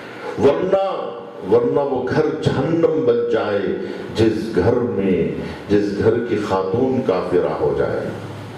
ورنہ وہ گھر جہنم بن جائے جس گھر کی خاتون کافرہ ہو جائے۔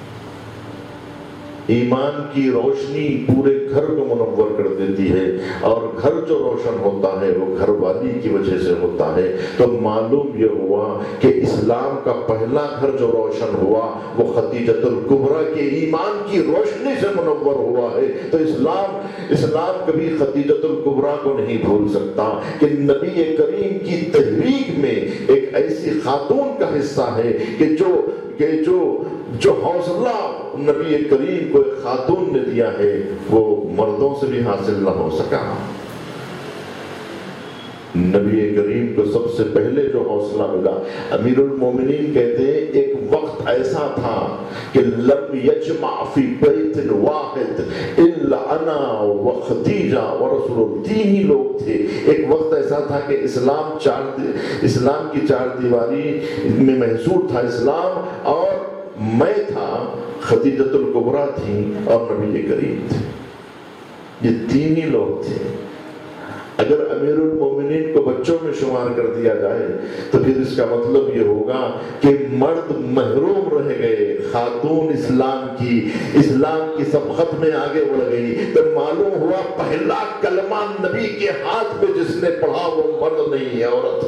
ایمان کی روشنی پورے گھر کو منور کر دیتی ہے، اور گھر جو روشن ہوتا ہے وہ گھر والی کی وجہ سے ہوتا ہے۔ تو معلوم یہ ہوا کہ اسلام کا پہلا گھر جو روشن ہوا وہ خدیجۃ الکبریٰ کے ایمان کی روشنی سے منور ہوا ہے۔ تو اسلام کبھی خدیجۃ الکبریٰ کو نہیں بھول سکتا کہ نبی کریم کی تحریک میں ایک ایسی خاتون کا حصہ ہے کہ جو حوصلہ نبی کریم کو ایک خاتون نے دیا ہے وہ مردوں سے بھی حاصل نہ ہو سکا۔ نبی کریم کو کو سب سے پہلے جو حوصلہ ملا، امیر المومنین کہتے ہیں ایک وقت ایسا تھا کہ لم یجمع فی بیت واحد الا انا و خدیجہ و رسول اللہ، تین ہی لوگ تھے۔ ایک وقت ایسا تھا کہ اسلام کی چار دیواری میں محصور تھا اسلام، اور میں تھا، خدیجۃ الکبریٰ تھی اور نبی کریم تھے، یہ تین ہی لوگ تھے۔ اگر امیر المومنین کو بچوں میں شمار کر دیا جائے تو پھر اس کا مطلب یہ ہوگا کہ مرد محروم رہ گئے، خاتون اسلام کی سبقت میں آگے بڑھ گئی، تو معلوم ہوا پہلا کلمہ نبی کے ہاتھ پہ جس نے پڑھا وہ مرد نہیں ہے، عورت۔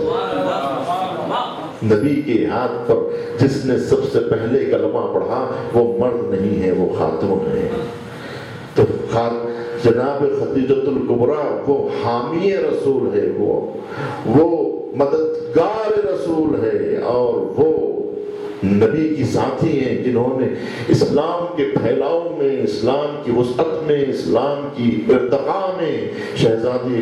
نبی کے ہاتھ پر جس نے سب سے پہلے کلمہ پڑھا وہ مرد نہیں ہے، وہ خاتون ہے۔ تو جناب خدیجۃ الکبریٰ وہ حامی رسول ہے، وہ مددگار رسول ہے، اور وہ نبی کی ساتھی ہیں جنہوں نے اسلام کے پھیلاؤ میں، اسلام کی وسعت میں، اسلام کی ارتقاء میں شہزادی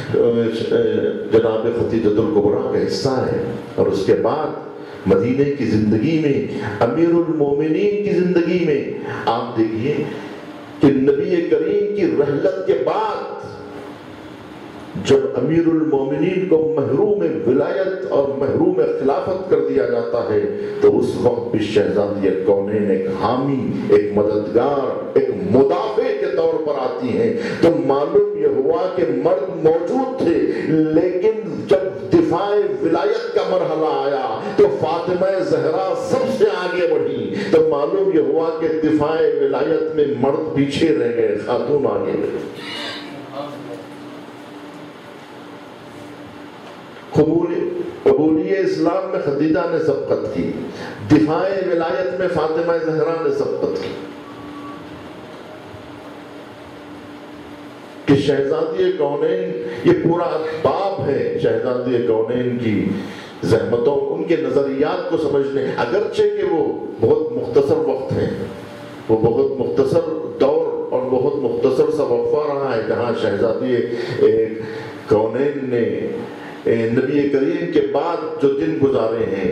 جناب خدیجۃ الکبریٰ کا حصہ ہے۔ اور اس کے بعد مدینے کی زندگی میں، امیر المومنین کی زندگی میں آپ دیکھیے کہ نبی کریم کی رحلت کے بعد جب امیر المومنین کو محروم ولایت اور محروم خلافت کر دیا جاتا ہے تو اس وقت بھی شہزادی کونین ایک حامی، ایک مددگار، ایک مدافع کے طور پر آتی ہیں۔ تو معلوم یہ ہوا کہ مرد موجود تھے، لیکن جب دفاع ولایت کا مرحلہ آیا تو فاطمہ زہرا سب سے آگے بڑھی، تو معلوم یہ ہوا کہ دفاع ولایت میں مرد پیچھے رہ گئے، خاتون آگے رہ گئے۔ قبولی اسلام میں خدیجہ نے سبقت کی، دفاع ولایت میں فاطمہ زہرا نے سبقت کی۔ کہ شہزادی کونین، یہ پورا باب ہے شہزادی کونین کی زحمتوں، ان کے نظریات کو سمجھنے، اگرچہ کہ وہ بہت مختصر وقت ہیں، وہ بہت مختصر دور اور بہت مختصر سا وقفہ رہا ہے جہاں شہزادی کونین نے نبی کریم کے بعد جو دن گزارے ہیں۔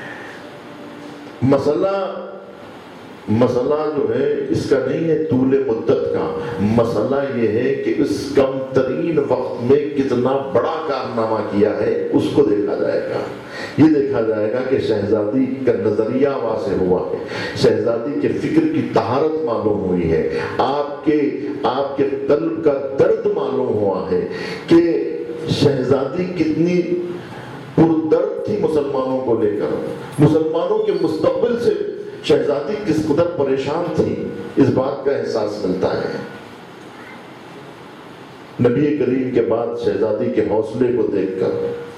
مسئلہ جو ہے اس کا نہیں ہے طول مدت کا، مسئلہ یہ ہے کہ اس کم ترین وقت میں کتنا بڑا کارنامہ کیا ہے، اس کو دیکھا جائے گا۔ یہ دیکھا جائے گا کہ شہزادی کا نظریہ واضح ہوا ہے، شہزادی کے فکر کی طہارت معلوم ہوئی ہے، آپ کے قلب کا درد معلوم ہوا ہے کہ شہزادی کتنی پردرد تھی مسلمانوں کو لے کر، مسلمانوں کے مستقبل سے شہزادی کس قدر پریشان تھی، اس بات کا احساس ملتا ہے۔ نبی کریم کے بعد شہزادی کے حوصلے کو دیکھ کر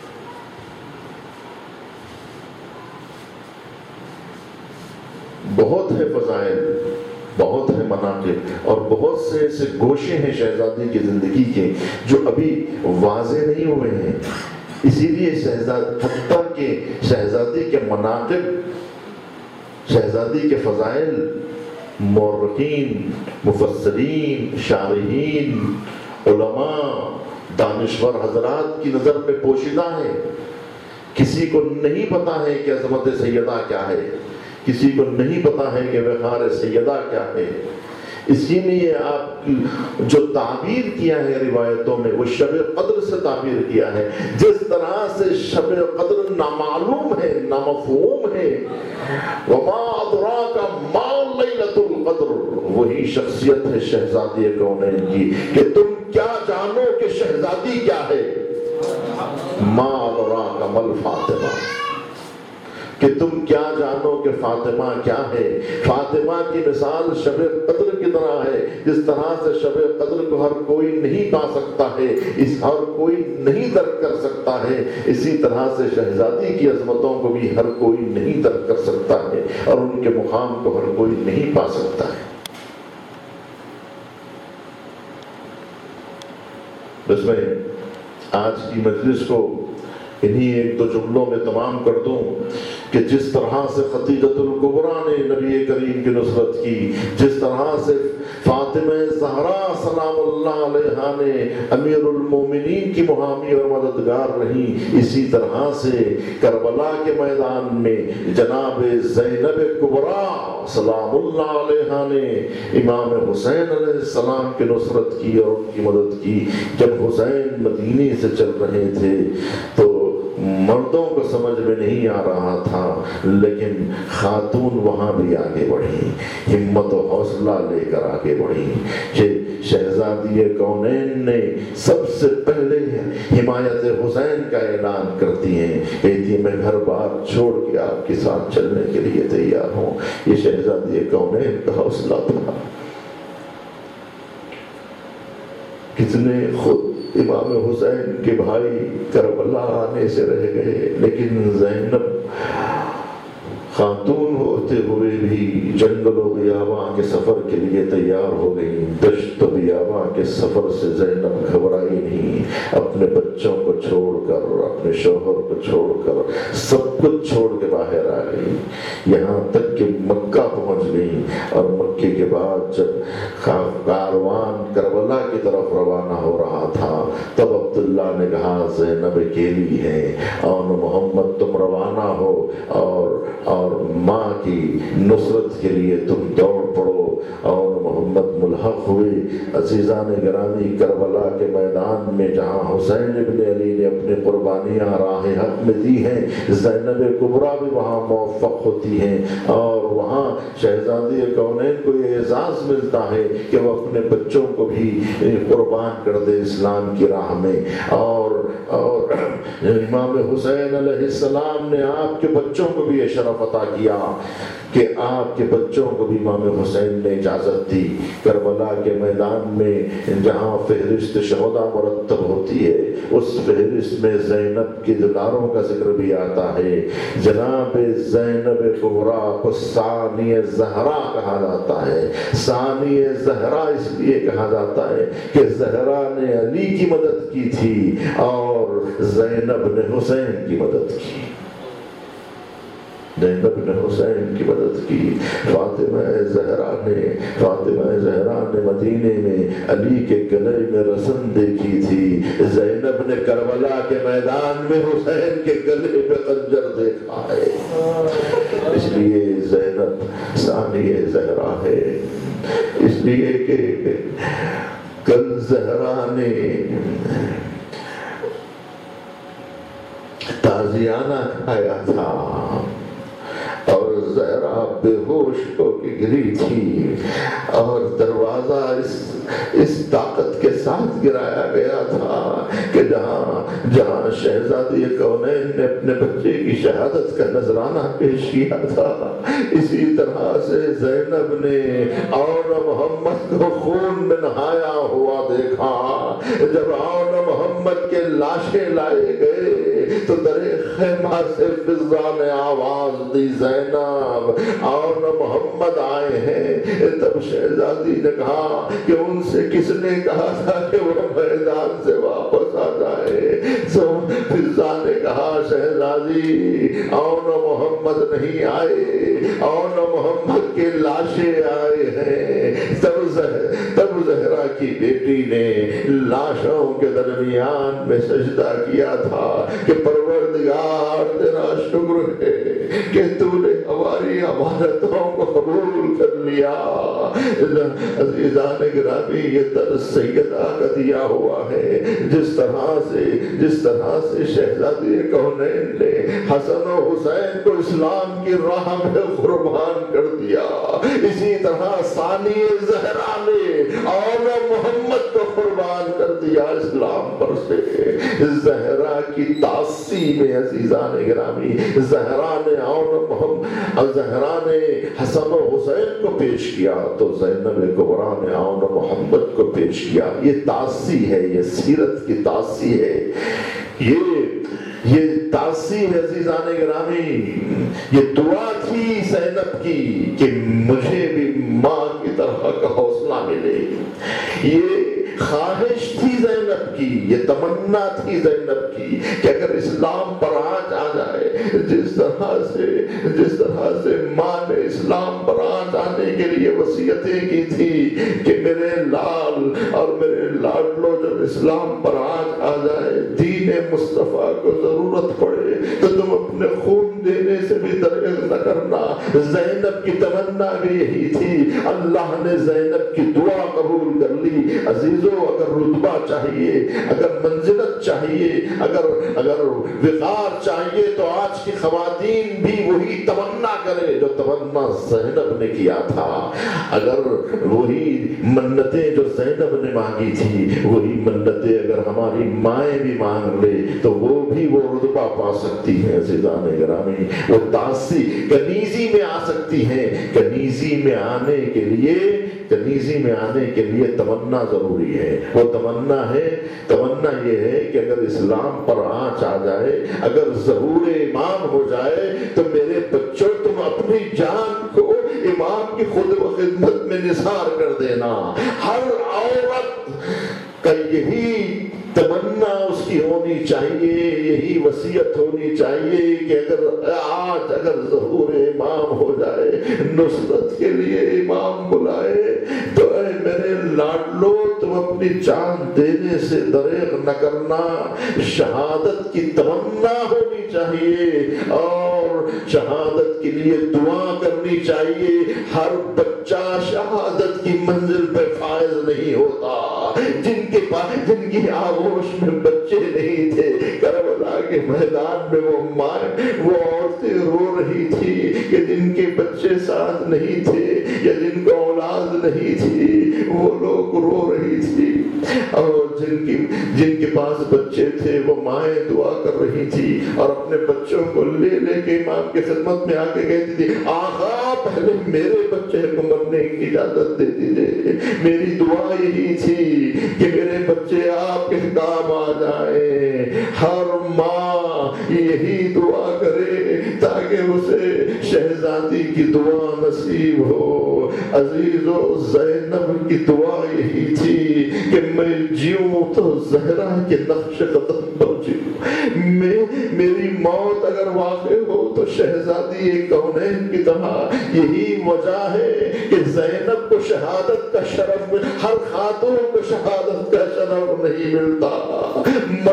بہت ہے فضائل، بہت ہے مناقب، اور بہت سے ایسے گوشے ہیں شہزادی کی زندگی کے جو ابھی واضح نہیں ہوئے ہیں۔ اسی لیے حتیٰ کہ شہزادی کے مناقب، شہزادی کے فضائل مورخین، مفسرین، شارحین، علماء، دانشور حضرات کی نظر میں پوشیدہ ہے۔ کسی کو نہیں پتا ہے کہ عظمت سیدہ کیا ہے، کسی کو نہیں پتا ہے کہ وقار سیدہ کیا ہے۔ اسی لیے آپ جو تعبیر کیا ہے روایتوں میں وہ شب قدر سے تعبیر کیا ہے۔ جس طرح سے شب قدر نامعلوم ہے، نامفہوم ہے، وما ادراک ما لیلۃ القدر، وہی شخصیت ہے شہزادی کونین کی کہ تم کیا جانو کہ شہزادی کیا ہے، ما ادراک ما الفاطمہ، کہ تم کیا جانو کہ فاطمہ کیا ہے۔ فاطمہ کی مثال شب قدر کی طرح ہے، جس طرح سے شب قدر کو ہر کوئی نہیں پا سکتا ہے، ہر کوئی نہیں درک کر سکتا ہے، اسی طرح سے شہزادی کی عظمتوں کو بھی ہر کوئی نہیں درک کر سکتا ہے، اور ان کے مقام کو ہر کوئی نہیں پا سکتا ہے۔ بس میں آج کی مجلس کو انہی ایک دو جملوں میں تمام کر دوں کہ جس طرح سے خدیجۃ الکبریٰ نے نبی کریم کی نصرت کی، جس طرح سے فاطمہ زہرا سلام اللہ علیہا نے امیر المومنین کی محامی اور مددگار رہیں، اسی طرح سے کربلا کے میدان میں جناب زینب کبریٰ سلام اللہ علیہا نے امام حسین علیہ السلام کی نصرت کی اور ان کی مدد کی۔ جب حسین مدینے سے چل رہے تھے تو مردوں کو سمجھ میں نہیں آ رہا تھا، لیکن خاتون وہاں بھی آگے بڑھی، ہمت و حوصلہ لے کر آگے بڑھی کہ شہزادی کونین نے سب سے پہلے حمایت حسین کا اعلان کرتی ہیں، کہتی میں گھر بار چھوڑ کے آپ کے ساتھ چلنے کے لیے تیار ہوں۔ یہ شہزادی کونین کا حوصلہ تھا۔ کتنے خود امام حسین کے بھائی کربلا آنے سے رہ گئے، لیکن زینب خاتون ہوتے ہوئے بھی جنگل و بیاباں کے سفر کے لیے تیار ہو گئی۔ دشت و بیاباں کے سفر سے زینب گھبرائی نہیں، اپنے بچوں کو چھوڑ کر، اپنے شوہر کو چھوڑ کر، سب کچھ چھوڑ کے باہر آ گئی، یہاں تک کہ مکہ پہنچ گئی۔ اور مکے کے بعد جب کاروان کربلا کی طرف روانہ ہو رہا تھا تب عبداللہ نے کہا زینب اکیلی ہے اور محمد تم روانہ ہو اور ماں کی نصرت کے لیے تم دوڑ پڑو۔ اور محمد ملحق ہوئے۔ عزیزان گرامی، کربلا کے میدان میں جہاں حسین ابن علی نے اپنی قربانیاں راہ حق میں دی ہیں، زینب کبریٰ بھی وہاں موفق ہوتی ہیں، اور وہاں شہزادی کونین کو یہ اعزاز ملتا ہے کہ وہ اپنے بچوں کو بھی قربان کر دے اسلام کی راہ میں۔ اور امام حسین علیہ السلام نے آپ کے بچوں کو بھی یہ شرف عطا کیا کہ آپ کے بچوں کو بھی امام حسین نے اجازت دی۔ کربلا کے میدان میں جہاں فہرست شہداء مرتب ہوتی ہے، اس فہرست میں زینب کے دلاروں کا ذکر بھی آتا ہے۔ جناب زینب کبریٰ کو ثانی زہرا کہا جاتا ہے۔ ثانی زہرا اس لیے کہا جاتا ہے کہ زہرا نے علی کی مدد کی تھی اور زینب نے حسین کی مدد کی۔ زینب نے حسین کی مدد کی۔ فاطمہ زہرا نے مدینے میں علی کے گلے میں رسم دیکھی تھی، زینب نے کربلا کے میدان میں حسین کے گلے میں خنجر دیکھا ہے۔ اس لیے زینب ثانی زہرا ہے، اس لیے کہ کل زہرا نے تازیانہ کھایا تھا اور زہرا بے ہوش ہو کے گری تھی، اور دروازہ اس طاقت کے ساتھ گرایا گیا تھا کہ جہاں شہزادی کونین نے اپنے بچے کی شہادت کا نذرانہ پیش کیا تھا، اسی طرح سے زینب نے اور محمد کو خون میں نہایا ہوا دیکھا۔ جب آن محمد کے لاشیں لائے گئے تو درے خیمہ سے فضا نے آواز دی، زینب اور محمد آئے ہیں۔ تب شہزادی نے کہا کہ ان سے کس نے کہا تھا کہ وہ میدان سے واپس آ جائے؟ تو فضا نے کہا شہزادی اور محمد نہیں آئے، اور محمد کے لاشیں آئے ہیں۔ تب زہرا کی بیٹی نے لاشوں کے درمیان میں سجدہ کیا تھا کہ پروردگار تیرا شکر ہے کہ تو نے ہماری امانتوں کو قبول کر لیا۔ عزیزان گرامی، یہ درس سیدہ کا دیا ہوا ہے۔ جس طرح سے شہزادی کونین نے حسن و حسین کو اسلام کی راہ میں قربان کر دیا، اسی طرح ثانی زہرا نے اور محمد کو قربان کر دیا اسلام پر سے۔ زہرا کی تاسی میں عزیزان گرامی، زہرا نے حسن و حسین کو پیش کیا تو زینب کبریٰ نے اور محمد کو پیش کیا۔ یہ تاسی ہے، یہ سیرت کی تاسی ہے، یہ تاسی ہے عزیزان گرامی۔ یہ دعا تھی زینب کی کہ مجھے بھی ماں کی طرح کا حوصلہ ملے، یہ خواہش تھی زینب زینب کی، یہ تمنا تھی زینب کی کہ اگر اسلام پر آج آ جائے، جس طرح سے ماں نے اسلام پر آج آنے کے لیے وصیتیں کی تھی کہ میرے لال اور میرے لاڈلو جب اسلام پر آج آ جائے، دین مصطفیٰ کو ضرورت پڑے تو تم اپنے خون دینے سے بھی درگزر نہ کرنا۔ زینب کی تمنا بھی یہی تھی، اللہ نے زینب کی دعا قبول کر لی۔ عزیزو، اگر رتبہ چاہیے، اگر منزلت چاہیے، اگر وقار چاہیے تو آج کی خواتین بھی وہی تمنا کرے جو تمنا زینب نے کیا تھا۔ اگر وہی منتیں جو زینب نے مانگی تھی، وہی منتیں اگر ہماری مائیں بھی مانگ لے تو وہ بھی وہ رتبہ پا سکتی ہیں۔ عزیزان گرامی، وہ تاسی کنیزی میں آ سکتی ہیں۔ کنیزی میں آنے کے لیے تمنا ضروری ہے۔ وہ تمنا یہ ہے کہ اگر اسلام پر آنچ آ جائے، اگر ظہور امام ہو جائے تو میرے بچوں تم اپنی جان کو امام کی خود و خدمت میں نثار کر دینا۔ ہر عورت کا یہی تمنا اس کی ہونی چاہیے، یہی وصیت ہونی چاہیے کہ اگر ظہور امام ہو جائے، نصرت کے لیے امام بلائے تو اے میرے لاڈلو تم اپنی جان دینے سے دریغ نہ کرنا۔ شہادت کی تمنا ہونی چاہیے اور شہادت کے لیے دعا کرنی چاہیے۔ ہر بچہ شہادت کی منزل پہ فائز نہیں ہوتا۔ جن کی آغوش میں بچے نہیں تھے، کربلا کے میدان میں وہ عورتیں رو رہی تھی کہ جن کے بچے ساتھ نہیں تھے یا جن کو اولاد نہیں تھی، وہ لوگ رو رہی تھی۔ اور جن کے پاس بچے تھے وہ مائیں دعا کر رہی تھی اور اپنے بچوں کو لے کے امام کی خدمت میں آ کے کہتی تھی، آقا پہلے میرے بچے کو مرنے کی اجازت دے دیجیے۔ میری دعا یہی تھی کہ میرے بچے آپ کے کام آ جائیں۔ ہر ماں یہی دعا کرے تاکہ اسے شہزادی کی دعا نصیب ہو۔ عزیزو، زینب کی دعا یہی تھی کہ میں جیوں تو زہرا کے نقش قدم پر جیوں۔ میری موت اگر واقع ہو تو شہزادی کونین کی طرح۔ یہی وجہ ہے کہ زینب کو شہادت کا شرف، ہر خاتون کو شہادت کا شرف نہیں ملتا۔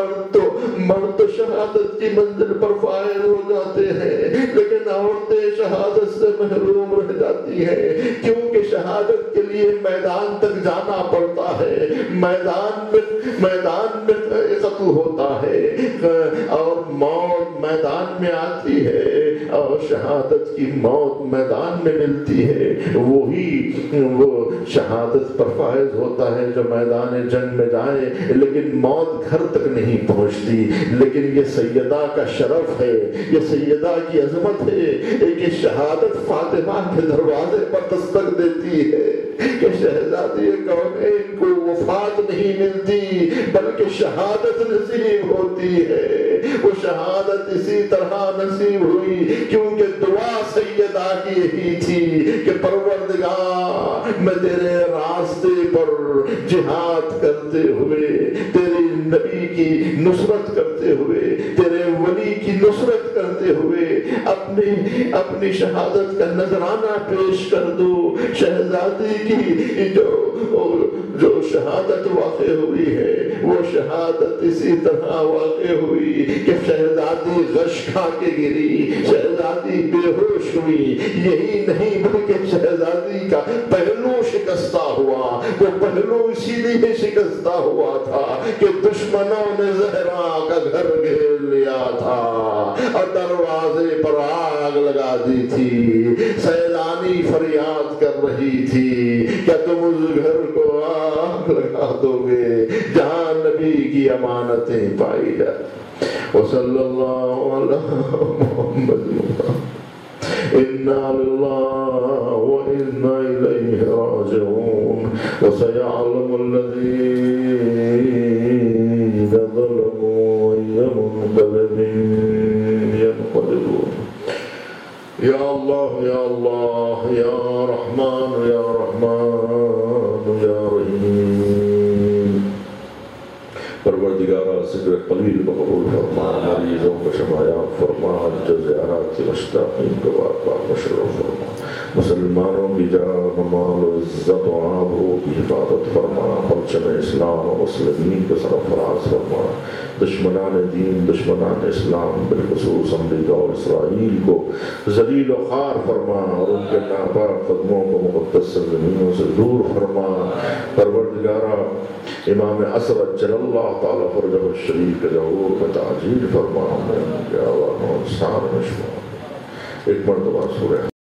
مرد تو شہادت کی منزل پر فائز ہو جاتے ہیں، لیکن عورتیں شہادت سے محروم رہ جاتی ہیں، کیونکہ شہادت کے لیے میدان تک جانا پڑتا ہے۔ میدان میں قتل ہوتا ہے اور موت میدان میں آتی ہے اور شہادت کی موت میدان میں ملتی ہے۔ وہ شہادت پر فائز ہوتا ہے جو میدان جنگ میں جائے، لیکن موت گھر تک نہیں پہنچتی۔ لیکن یہ سیدہ کا شرف ہے، یہ سیدہ کی عظمت ہے کہ شہادت فاطمہ کے دروازے پر دستک دیتی ہے کہ شہزادی کونین کو وفات نہیں ملتی بلکہ شہادت نصیب ہوتی ہے۔ وہ شہادت اسی طرح نصیب ہوئی کیونکہ دعا سیدہ کی یہی تھی کہ پروردگار، میں تیرے راستے پر جہاد کرتے ہوئے، تیرے نبی کی نصرت کرتے ہوئے، تیرے ولی کی نصرت کرتے ہوئے اپنی شہادت کا نذرانہ پیش کر دو۔ شہزادی کی جو شہادت واقع ہوئی ہے وہ شہادت اسی طرح واقع ہوئی کہ شہزادی غش کھا کے گری، شہزادی بے ہوش ہوئی۔ یہی نہیں بلکہ شہزادی کا پہلو شکستہ ہوا۔ وہ پہلو اسی لیے شکستہ ہوا تھا کہ دشمنوں نے زہرا کا گھر گھیر لیا تھا اور دروازے پر آگ لگا دی تھی۔ سیلانی فریاد کر رہی تھی، کیا تم اس گھر کو آگ لگا دو گے جہاں نبی کی امانتیں پائی جائیں؟ وصلی اللہ علی محمد۔ انا للہ وانا الیہ راجعون۔ وسيعلم الذين ظلموا أي منقلب ينقلبون۔ یا اللہ یا اللہ یا رحمان یا رحمان یا رحیم۔ طویل کو قبول فرما، مریضوں کو شفایاب فرما، جو زیارات کے مشتاقین کو بار بار مشرف فرما، مسلمانوں کی جان و مال و عزت و آبرو کی حفاظت فرما، پرچم اسلام و مسلمین کو سرفراز فرما، دشمنان دین دشمنان اسلام بالخصوص امریکہ اور اسرائیل کو ذلیل و خوار فرما، اور ان کے ناپاک قدموں کو مقدس زمینوں سے دور فرما۔ پروردگارا امام عصر اجل اللہ تعالیٰ فرجہ الشریف کے ظہور میں تعجیل فرما، میں ان کے آوان و انسان میں شما۔ ایک مرتبہ سورہ